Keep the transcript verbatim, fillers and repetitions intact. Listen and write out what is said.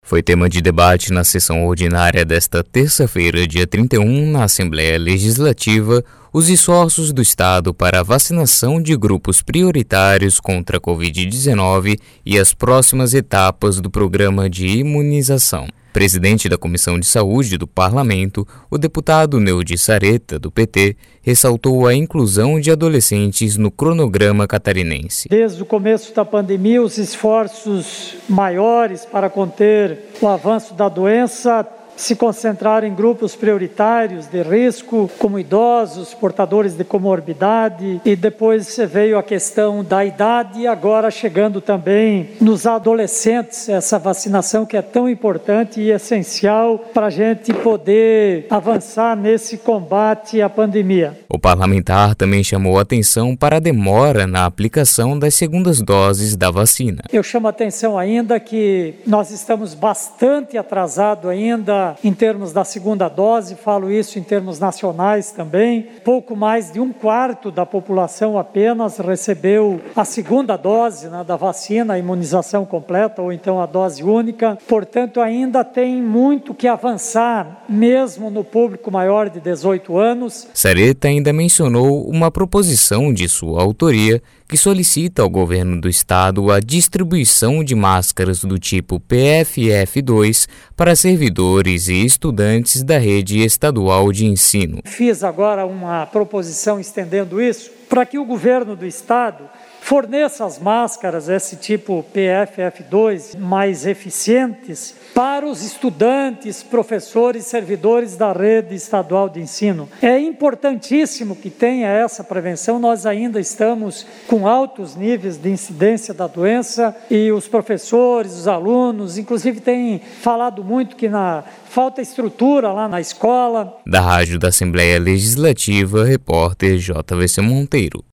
Foi tema de debate na sessão ordinária desta terça-feira, dia trinta e um, na Assembleia Legislativa, os esforços do Estado para a vacinação de grupos prioritários contra a covid dezenove e as próximas etapas do programa de imunização. Presidente da Comissão de Saúde do Parlamento, o deputado Neudi Sareta, do P T, ressaltou a inclusão de adolescentes no cronograma catarinense. Desde o começo da pandemia, os esforços maiores para conter o avanço da doença se concentraram em grupos prioritários de risco, como idosos, portadores de comorbidade, e depois veio a questão da idade, e agora chegando também nos adolescentes, essa vacinação que é tão importante e essencial para a gente poder avançar nesse combate à pandemia. O parlamentar também chamou atenção para a demora na aplicação das segundas doses da vacina. Eu chamo a atenção ainda que nós estamos bastante atrasados ainda em termos da segunda dose, falo isso em termos nacionais também. Pouco mais de um quarto da população apenas recebeu a segunda dose, né, da vacina, a imunização completa ou então a dose única. Portanto, ainda tem muito que avançar, mesmo no público maior de dezoito anos. Sareta ainda mencionou uma proposição de sua autoria que solicita ao governo do estado a distribuição de máscaras do tipo P F F dois para servidores e estudantes da rede estadual de ensino. Fiz agora uma proposição estendendo isso para que o governo do estado forneça as máscaras, esse tipo P F F dois, mais eficientes, para os estudantes, professores e servidores da rede estadual de ensino. É importantíssimo que tenha essa prevenção. Nós ainda estamos com altos níveis de incidência da doença e os professores, os alunos, inclusive têm falado muito que na falta estrutura lá na escola. Da Rádio da Assembleia Legislativa, repórter J V C Monteiro.